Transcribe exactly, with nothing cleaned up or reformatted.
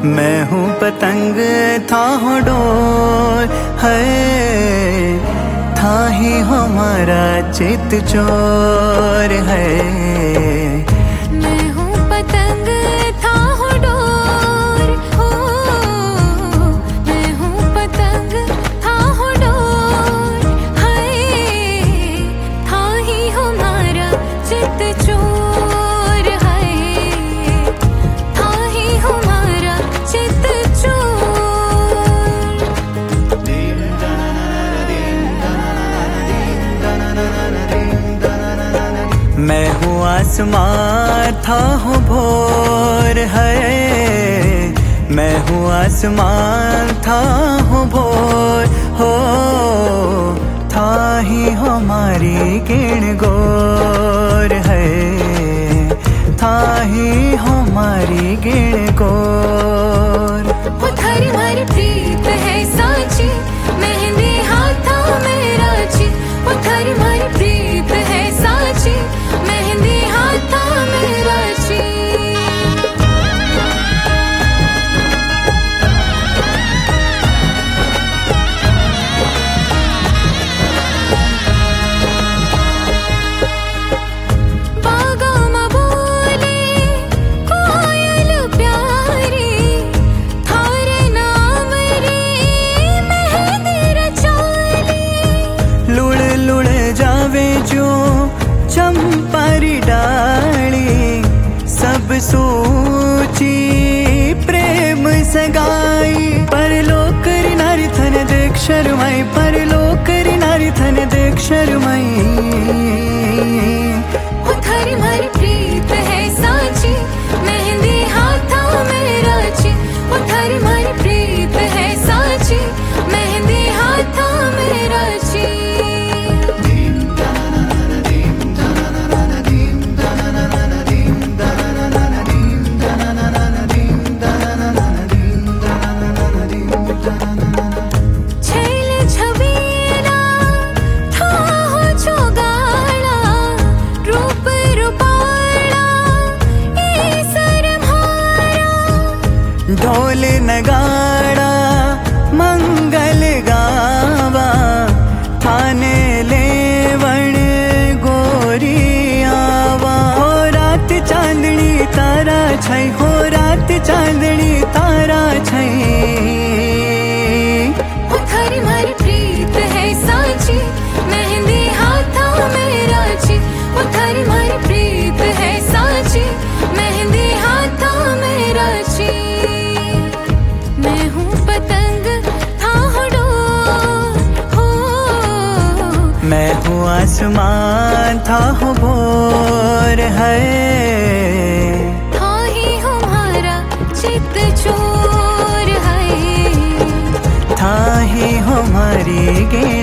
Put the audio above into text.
मैं हूँ पतंग था हो डोर है, था ही हमारा चित चोर है। मैं हूँ पतंग था हो डोर हो, मैं हूँ पतंग था हो डोर है, था ही हमारा चित चोर है, था ही हमारा चित चोर। मैं हूँ आसमां था हो भोर है, मैं हूँ आसमां था हो भोर हो, था ही हमारी किरण गोर है, था ही हमारी किरण गोर। वो थारी मारी प्रीत है साची, मेहंदी हाथा मेरा ची। वो थारी मारी प्रीत है साची, मेहंदी हाथा मेरा ची। बागा में बोले कोयल प्यारी, थारे नाम रे मेहंदी रचाली। लुड़ लुड़ जावे जो चंपारी डाली, सब सोची प्रेम सगाई। परलोक नारी थन देख शर्माई, परलोक नारी थन देख शर्माई। वो थारी मारी प्रीत है साची, मेहंदी हाथा मेरा ची। वो थारी मारी प्रीत है साची, मेहंदी हाथा मेरा ची। छैल छबीला था हो जोगाड़ा, रूप रूपाड़ा ए सरम्हारा। ढोल नगाड़ा मंगल गावा, थाने लेवण गोरी आवा। हो रात चांदनी तारा छई, हो रात चांदनी तारा छई। वो थारी मारी प्रीत है साची, मेहंदी हाथा मेरा ची। वो थारी मारी प्रीत है साची, मेहंदी हाथा मेरा ची। मैं हूँ पतंग था हो डोर हो, मैं हूँ आसमां था हो भोर है, था ही हमारा चित चोर है, था ही हमारी